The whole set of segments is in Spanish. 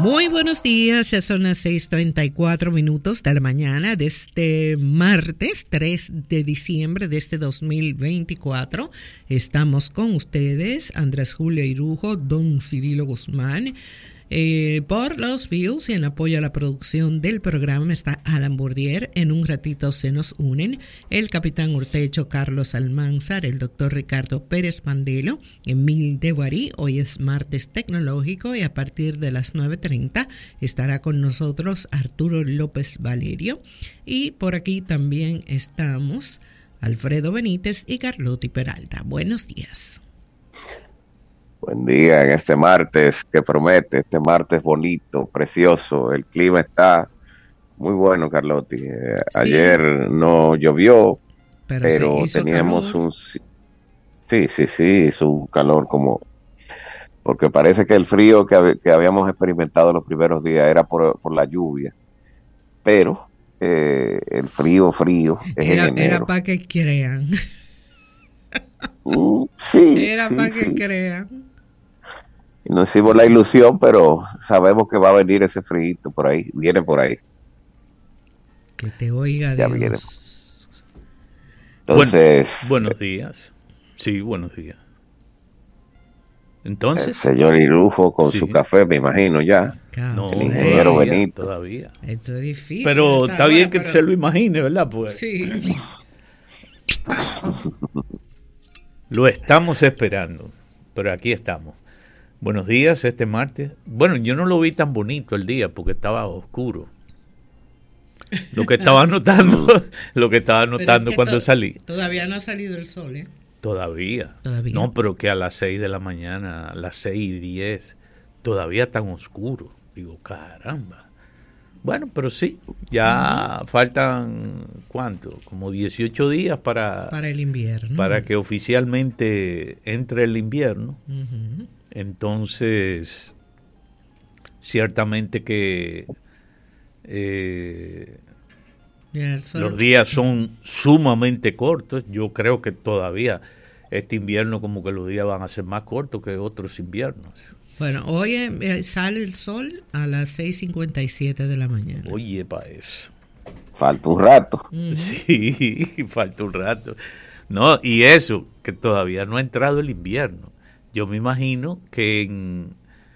Muy buenos días, ya son las 6:34 de la mañana de este martes 3 de diciembre de este 2024. Estamos con ustedes, Andrés Julio Irujo, Don Cirilo Guzmán. Por los views y en apoyo a la producción del programa está Alan Bourdier. En un ratito se nos unen el capitán Urtecho Carlos Almanzar, el doctor Ricardo Pérez Pandelo, Emil de Guarí. Hoy es martes tecnológico y a partir de las 9:30 estará con nosotros Arturo López Valerio. Y por aquí también estamos Alfredo Benítez y Carlotti Peralta. Buenos días. Buen día en este martes que promete, este martes bonito, precioso. El clima está muy bueno, Carlotti. Sí. Ayer no llovió, pero teníamos calor. Hizo un calor como... Porque parece que el frío que habíamos experimentado los primeros días era por la lluvia. Pero el frío es en enero. Era para que crean. Era para que crean. Nos hicimos la ilusión, pero sabemos que va a venir ese frío por ahí, viene por ahí. Que te oiga ya Dios. Viene. Entonces, buenos días. Sí, buenos días. Entonces, el señor Irujo con su café, me imagino ya. No, el ingeniero Benito. Todavía. Esto es difícil. Pero está bien que se lo imagine, ¿verdad? Pues. Sí. Lo estamos esperando, pero aquí estamos. Buenos días este martes. Bueno, yo no lo vi tan bonito el día porque estaba oscuro. Lo que estaba notando cuando salí. Todavía no ha salido el sol, ¿eh? Todavía. No, pero que a las 6 de la mañana, a las 6:10, todavía tan oscuro. Digo, caramba. Bueno, pero sí, ya faltan, ¿cuánto? Como 18 días para el invierno. Para que oficialmente entre el invierno. Uh-huh. Entonces, ciertamente que los días son sumamente cortos. Yo creo que todavía este invierno como que los días van a ser más cortos que otros inviernos. Bueno, hoy sale el sol a las 6:57 de la mañana. Oye, pa' eso. Falta un rato. Uh-huh. Sí, falta un rato. No, y eso, que todavía no ha entrado el invierno. Yo me imagino que en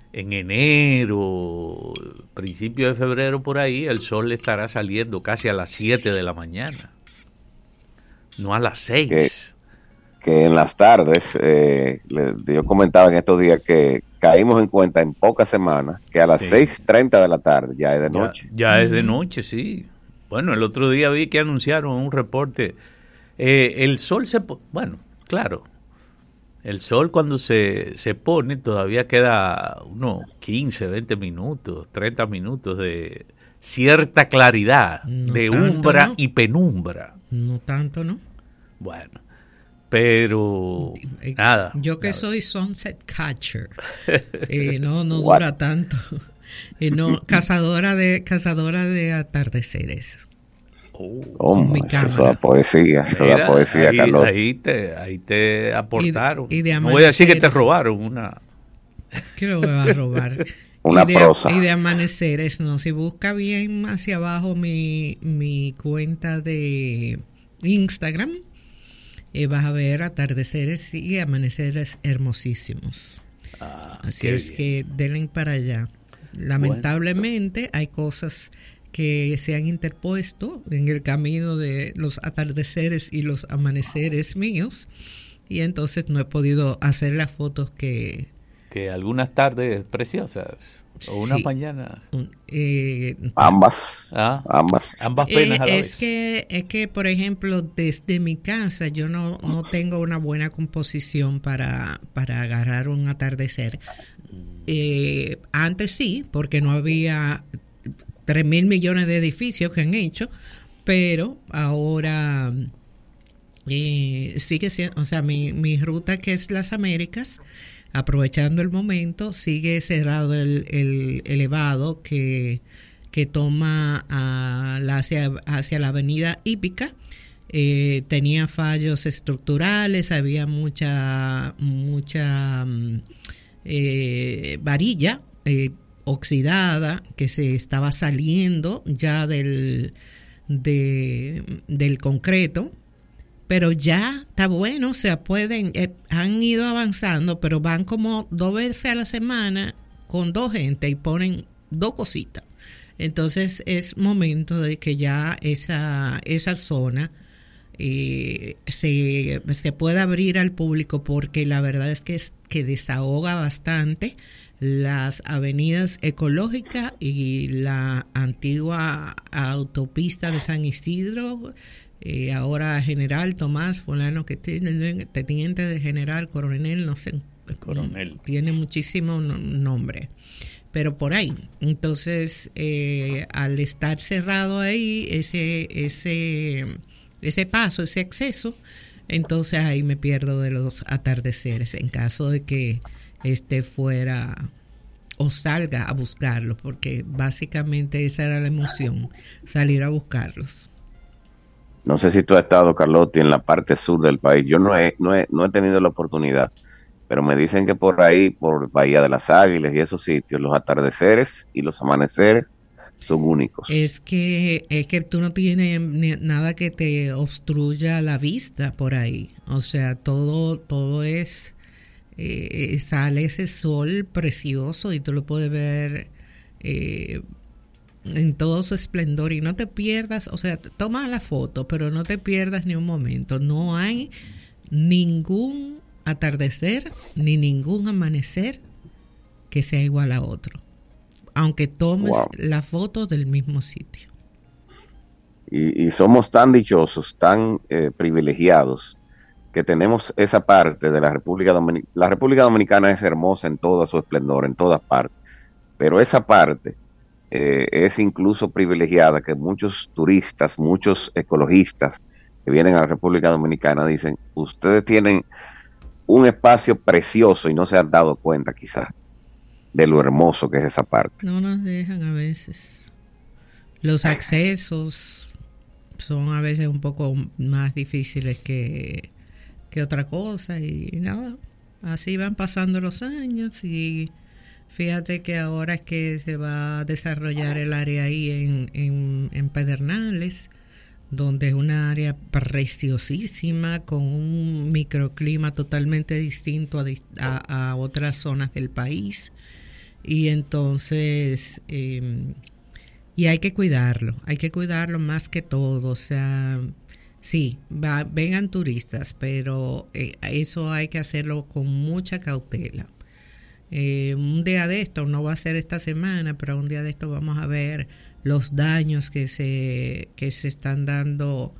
enero, principio de febrero por ahí, el sol estará saliendo casi a las 7 de la mañana. No a las 6. Que en las tardes, yo comentaba en estos días que caímos en cuenta en pocas semanas que a las 6:30 de la tarde ya es de noche. Ya es de noche, sí. Bueno, el otro día vi que anunciaron un reporte. El sol bueno, claro. El sol cuando se pone todavía queda unos 15, 20 minutos, 30 minutos de cierta claridad, no de tanto, umbra ¿no? Y penumbra. No tanto, ¿no? Bueno, pero nada. Yo que nada. soy sunset catcher, no dura tanto. No, cazadora de atardeceres. Con mi cámara. Eso es poesía, ahí, Carlos. Ahí te aportaron. Y de no voy a decir que te robaron una. ¿Qué lo va a robar? Una prosa. Y de amaneceres, no. Si busca bien hacia abajo mi cuenta de Instagram, vas a ver atardeceres y amaneceres hermosísimos. Así es bien. Que denle para allá. Lamentablemente hay cosas que se han interpuesto en el camino de los atardeceres y los amaneceres míos, y entonces no he podido hacer las fotos que algunas tardes preciosas o unas mañanas ambas penas a la vez. Es que por ejemplo desde mi casa yo no tengo una buena composición para agarrar un atardecer. Antes sí, porque no había 3,000 millones de edificios que han hecho, pero ahora sigue siendo, o sea, mi ruta, que es las Américas, aprovechando el momento, sigue cerrado el elevado que toma hacia la avenida Hípica. Tenía fallos estructurales, había mucha varilla. oxidada, que se estaba saliendo ya del concreto, pero ya está bueno, o sea, han ido avanzando, pero van como 2 veces a la semana con 2 gente y ponen 2 cositas. Entonces es momento de que ya esa zona se pueda abrir al público, porque la verdad es que desahoga bastante las avenidas ecológicas y la antigua autopista de San Isidro, ahora General Tomás fulano, que tiene teniente de general, coronel, no sé, coronel, tiene muchísimo nombre, pero por ahí. Entonces, al estar cerrado ahí ese paso, ese acceso, entonces ahí me pierdo de los atardeceres en caso de que fuera o salga a buscarlos, porque básicamente esa era la emoción, salir a buscarlos. No sé si tú has estado, Carlotti, en la parte sur del país. Yo no he tenido la oportunidad, pero me dicen que por ahí, por Bahía de las Águilas y esos sitios, los atardeceres y los amaneceres son únicos. Es que tú no tienes nada que te obstruya la vista por ahí. O sea, todo es... sale ese sol precioso y tú lo puedes ver en todo su esplendor, y no te pierdas, o sea, toma la foto, pero no te pierdas ni un momento. No hay ningún atardecer ni ningún amanecer que sea igual a otro, aunque tomes la foto del mismo sitio. Y somos tan dichosos, tan privilegiados, que tenemos esa parte de la República Dominicana. La República Dominicana es hermosa en todo su esplendor, en todas partes, pero esa parte es incluso privilegiada, que muchos turistas, muchos ecologistas que vienen a la República Dominicana dicen: ustedes tienen un espacio precioso y no se han dado cuenta quizás de lo hermoso que es esa parte. No nos dejan a veces. Los accesos son a veces un poco más difíciles que otra cosa, y nada, así van pasando los años. Y fíjate que ahora es que se va a desarrollar el área ahí en Pedernales, donde es una área preciosísima, con un microclima totalmente distinto a otras zonas del país. Y entonces y hay que cuidarlo más que todo. O sea, sí, vengan turistas, pero eso hay que hacerlo con mucha cautela. Un día de esto, no va a ser esta semana, pero un día de esto vamos a ver los daños que se están dando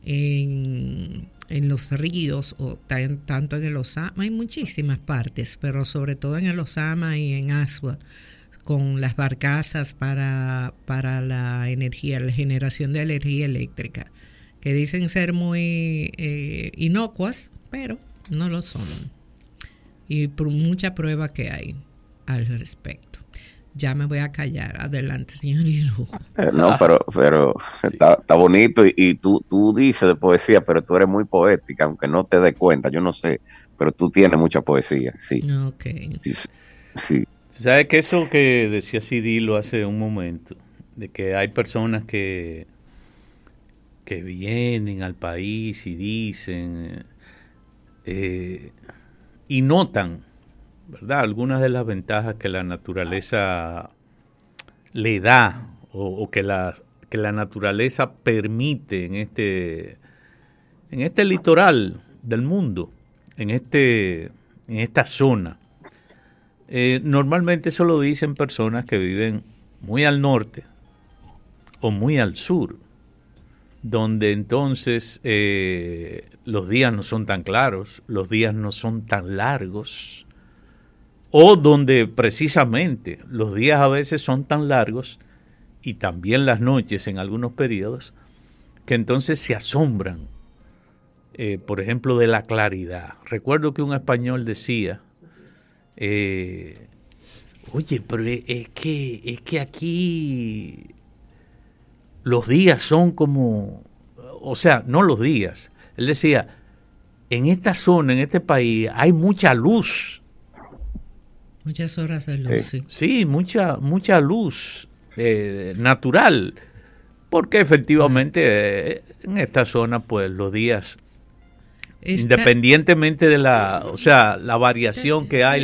en los ríos, o tanto en el Osama. Hay muchísimas partes, pero sobre todo en el Osama y en Asua, con las barcazas para la energía, la generación de energía eléctrica, que dicen ser muy inocuas, pero no lo son. Y por mucha prueba que hay al respecto. Ya me voy a callar. Adelante, señor Iru. No, pero sí. Está bonito, y tú dices de poesía, pero tú eres muy poética, aunque no te des cuenta, yo no sé, pero tú tienes mucha poesía, sí. Ok. Sí. ¿Sabes que eso que decía Cidilo hace un momento, de que hay personas que vienen al país y dicen y notan, ¿verdad?, algunas de las ventajas que la naturaleza le da, o que la naturaleza permite en este litoral del mundo, en esta zona? Normalmente eso lo dicen personas que viven muy al norte o muy al sur, donde entonces los días no son tan claros, los días no son tan largos, o donde precisamente los días a veces son tan largos, y también las noches en algunos periodos, que entonces se asombran, por ejemplo, de la claridad. Recuerdo que un español decía, oye, pero es que aquí los días son como, o sea, no los días. Él decía, en esta zona, en este país, hay mucha luz. Muchas horas de luz, sí. Sí, mucha luz natural, porque efectivamente en esta zona, pues los días, independientemente de la variación que hay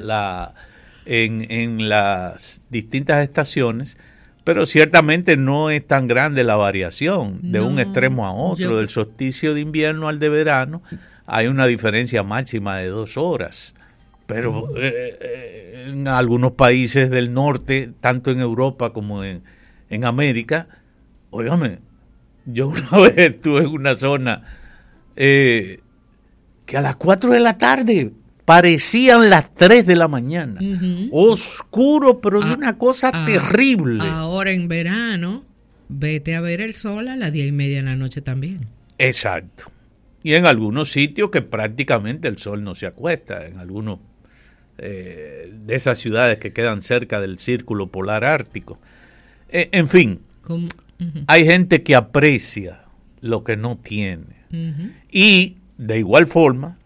en las distintas estaciones, pero ciertamente no es tan grande la variación de un extremo a otro, del solsticio de invierno al de verano, hay una diferencia máxima de 2 horas. Pero en algunos países del norte, tanto en Europa como en América, óigame, yo una vez estuve en una zona que a las 4 de la tarde parecían las 3 de la mañana. Oscuro, pero de una cosa terrible. Ahora en verano, vete a ver el sol a las 10:30 de la noche también. Exacto. Y en algunos sitios que prácticamente el sol no se acuesta, en algunos de esas ciudades que quedan cerca del círculo polar ártico. En fin, hay gente que aprecia lo que no tiene. Y de igual forma,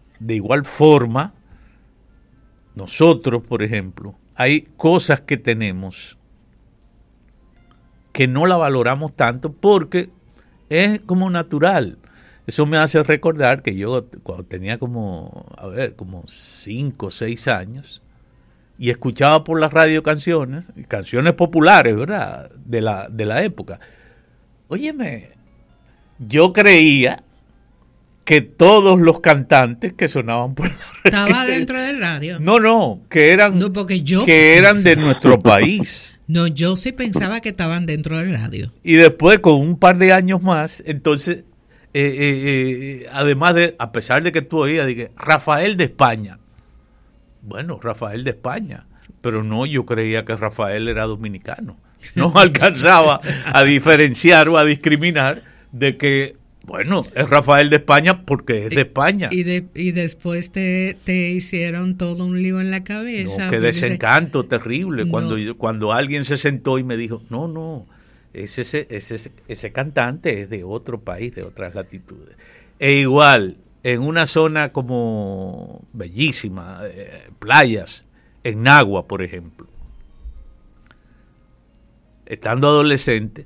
nosotros, por ejemplo, hay cosas que tenemos que no la valoramos tanto porque es como natural. Eso me hace recordar que yo cuando tenía como 5 o 6 años y escuchaba por la radio canciones populares, ¿verdad? De la época. Óyeme, yo creía que todos los cantantes que sonaban por la radio... ¿Estaba dentro del radio? No, que eran, de nuestro país. No, yo sí pensaba que estaban dentro del radio. Y después, con un par de años más, entonces... además de, a pesar de que tú oías, dije, Rafael de España. Bueno, Rafael de España, pero no, yo creía que Rafael era dominicano. No alcanzaba a diferenciar o a discriminar de que, bueno, es Rafael de España porque es de España. Y después te hicieron todo un lío en la cabeza. No, qué desencanto terrible. No. Cuando alguien se sentó y me dijo, no, ese cantante es de otro país, de otras latitudes. E igual, en una zona como bellísima, playas, en Nagua, por ejemplo, estando adolescente,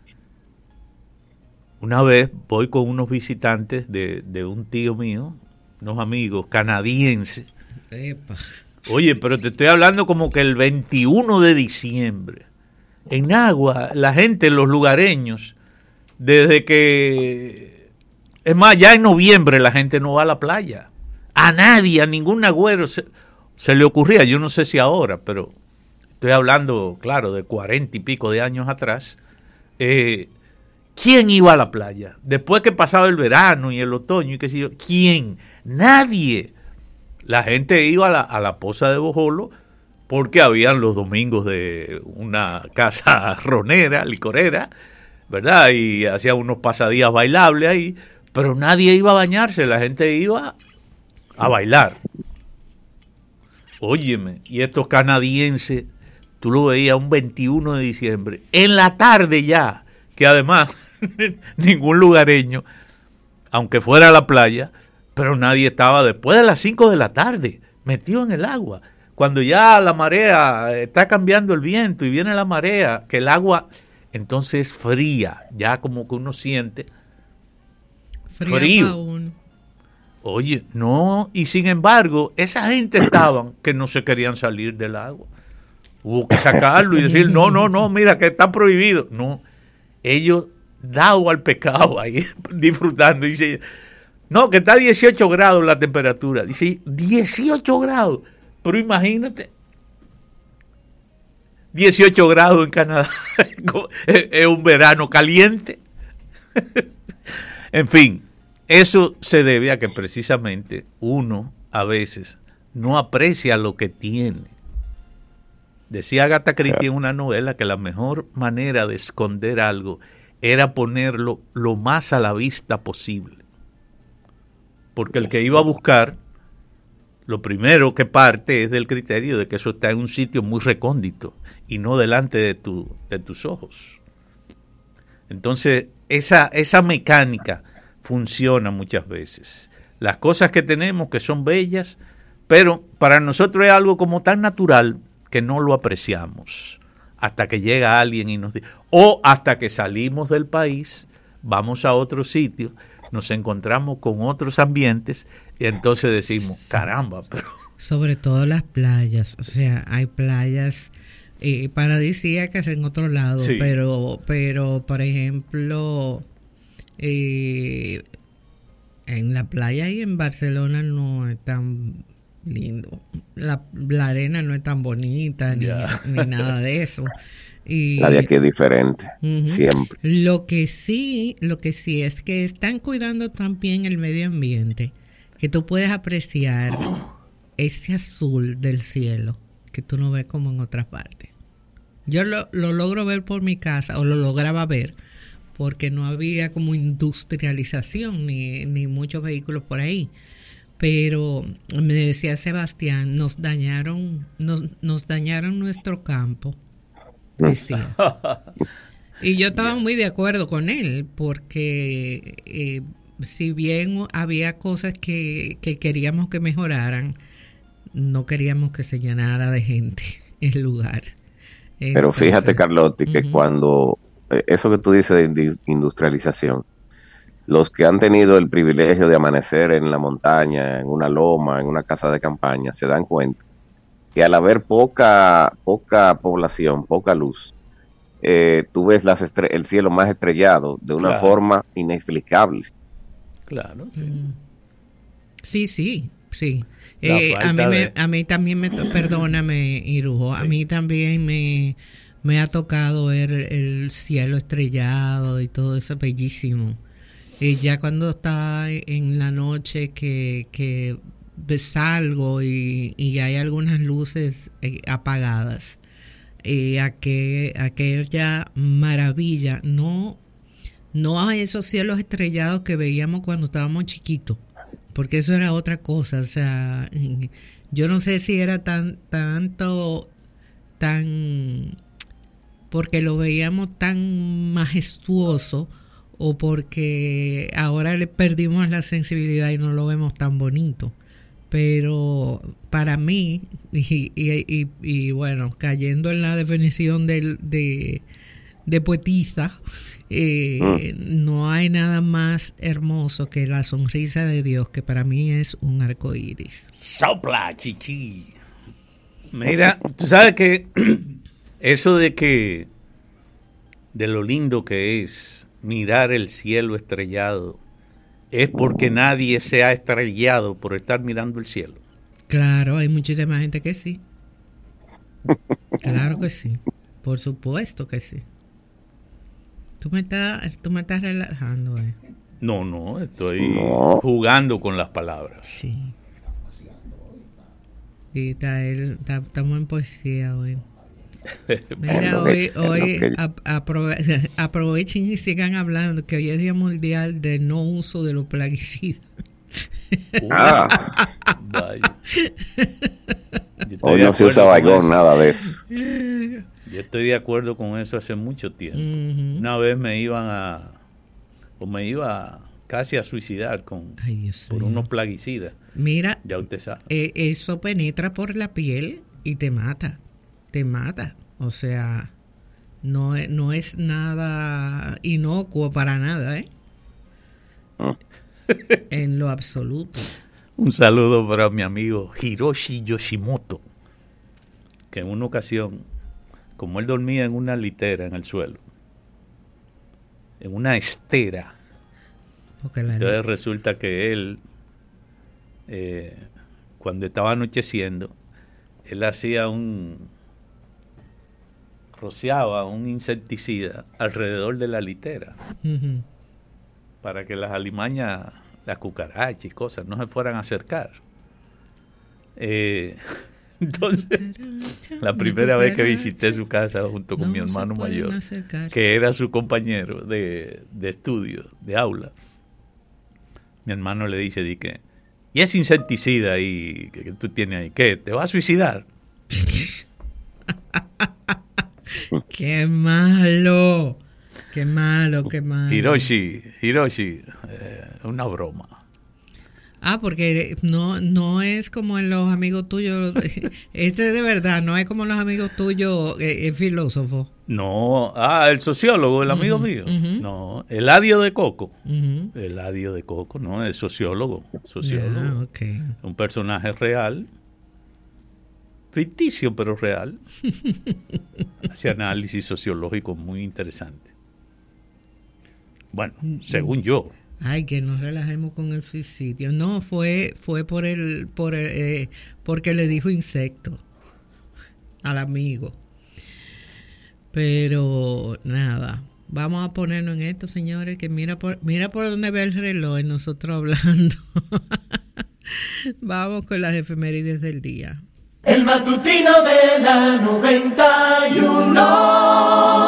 una vez voy con unos visitantes de un tío mío, unos amigos canadienses. Epa. Oye, pero te estoy hablando como que el 21 de diciembre. En Agua, la gente, los lugareños, desde que... Es más, ya en noviembre la gente no va a la playa. A nadie, a ningún agüero se le ocurría. Yo no sé si ahora, pero estoy hablando, claro, de 40 y pico de años atrás. ¿Quién iba a la playa? Después que pasaba el verano y el otoño y qué sé yo, ¿quién? Nadie. La gente iba a la poza de Bojolo porque habían los domingos de una casa ronera, licorera, ¿verdad? Y hacían unos pasadías bailables ahí, pero nadie iba a bañarse, la gente iba a bailar. Óyeme, y estos canadienses, tú lo veías un 21 de diciembre, en la tarde ya, que además ningún lugareño, aunque fuera a la playa, pero nadie estaba después de las 5 de la tarde, metido en el agua. Cuando ya la marea está cambiando el viento y viene la marea, que el agua entonces es fría, ya como que uno siente frío. Oye, no, y sin embargo, esa gente estaban que no se querían salir del agua. Hubo que sacarlo y decir, no, mira que está prohibido. No, ellos dado al pecado ahí, disfrutando. Dice, no, que está a 18 grados la temperatura. Dice, 18 grados. Pero imagínate, 18 grados en Canadá, es un verano caliente. En fin, eso se debe a que precisamente uno a veces no aprecia lo que tiene. Decía Agatha Christie en una novela que la mejor manera de esconder algo era ponerlo lo más a la vista posible. Porque el que iba a buscar, lo primero que parte es del criterio de que eso está en un sitio muy recóndito y no delante de tus ojos. Entonces, esa mecánica funciona muchas veces. Las cosas que tenemos que son bellas, Pero para nosotros es algo como tan natural que no lo apreciamos hasta que llega alguien y nos dice, o hasta que salimos del país, vamos a otro sitio, nos encontramos con otros ambientes y entonces decimos, caramba, pero... Sobre todo las playas, o sea, hay playas paradisíacas en otro lado, Sí. pero por ejemplo, en la playa y en Barcelona no es tan lindo. La arena no es tan bonita ni nada de eso. Y La de aquí es diferente, siempre. Lo que sí es que están cuidando también el medio ambiente, que tú puedes apreciar ese azul del cielo que tú no ves como en otras partes. Yo lo logro ver por mi casa, o lo lograba ver, porque no había como industrialización ni muchos vehículos por ahí. Pero me decía Sebastián, nos dañaron nuestro campo, decía. Y yo estaba muy de acuerdo con él, porque si bien había cosas que queríamos que mejoraran, no queríamos que se llenara de gente el lugar. Pero fíjate, Carlotti, que cuando eso que tú dices de industrialización, los que han tenido el privilegio de amanecer en la montaña, en una loma, en una casa de campaña, se dan cuenta que al haber poca población, poca luz, tú ves el cielo más estrellado de una forma inexplicable. Claro, sí. Sí. A mí también perdóname, Irujo, a mí también me ha tocado ver el cielo estrellado y todo eso bellísimo. Ya cuando está en la noche que salgo y hay algunas luces apagadas, aquella maravilla, no a esos cielos estrellados que veíamos cuando estábamos chiquitos, porque eso era otra cosa. O sea, yo no sé si era tan porque lo veíamos tan majestuoso, o porque ahora le perdimos la sensibilidad y no lo vemos tan bonito. Pero para mí, y bueno, cayendo en la definición de poetisa, no hay nada más hermoso que la sonrisa de Dios, que para mí es un arco iris. ¡Sopla, chichi! Mira, tú sabes que eso de lo lindo que es mirar el cielo estrellado es porque nadie se ha estrellado por estar mirando el cielo. Claro, hay muchísima gente que sí. Claro que sí. Por supuesto que sí. Tú me estás relajando, No, estoy jugando con las palabras. Sí. Y estamos en poesía hoy. Mira, hoy aprovechen y sigan hablando, que hoy es Día Mundial de No Uso de los Plaguicidas. Vaya. Hoy no se usa baigón, nada de eso. Yo estoy de acuerdo con eso hace mucho tiempo. Una vez me iba casi a suicidar por unos plaguicidas. Mira, ya usted sabe. Eso penetra por la piel y te mata. O sea, no es nada inocuo para nada, en lo absoluto. Un saludo para mi amigo Hiroshi Yoshimoto, que en una ocasión, como él dormía en una litera en el suelo, en una estera, entonces resulta que él, cuando estaba anocheciendo, él rociaba un insecticida alrededor de la litera para que las alimañas, las cucarachas y cosas no se fueran a acercar. Entonces, la primera vez que visité su casa junto con mi hermano mayor, que era su compañero de estudio, de aula, mi hermano le dice, ¿y ese insecticida ahí que tú tienes ahí, qué? ¿Te va a suicidar? ¡Qué malo! Hiroshi, una broma. Porque no es como en los amigos tuyos. Este de verdad, no es como en los amigos tuyos, el filósofo. No, el sociólogo, el amigo mío. No, Eladio de Coco. Eladio de Coco, no, es sociólogo. Okay. Un personaje real. Ficticio, pero real. Hace análisis sociológico muy interesante. Bueno, según yo. Ay, que nos relajemos con el suicidio. No, fue porque le dijo insecto al amigo. Pero nada, vamos a ponernos en esto, señores, que mira por dónde ve el reloj, nosotros hablando. Vamos con las efemérides del día. El matutino de la 91.